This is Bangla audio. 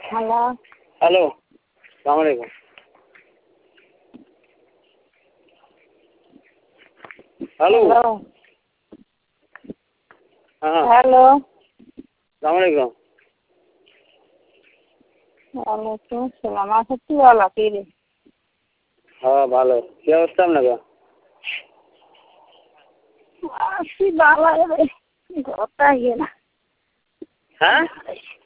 হ্যালো। হ্যালো, সালাম আলাইকুম। হ্যালো, হ্যাঁ হ্যালো। সালাম আলাইকুম। ওয়ালাইকুম আসসালাম। আচ্ছা কি বলো কি রে? হ্যাঁ ভালো, কি অবস্থা আপনাকে? আছি ভালো রে, ঘরটা গিয়ে না। হ্যাঁ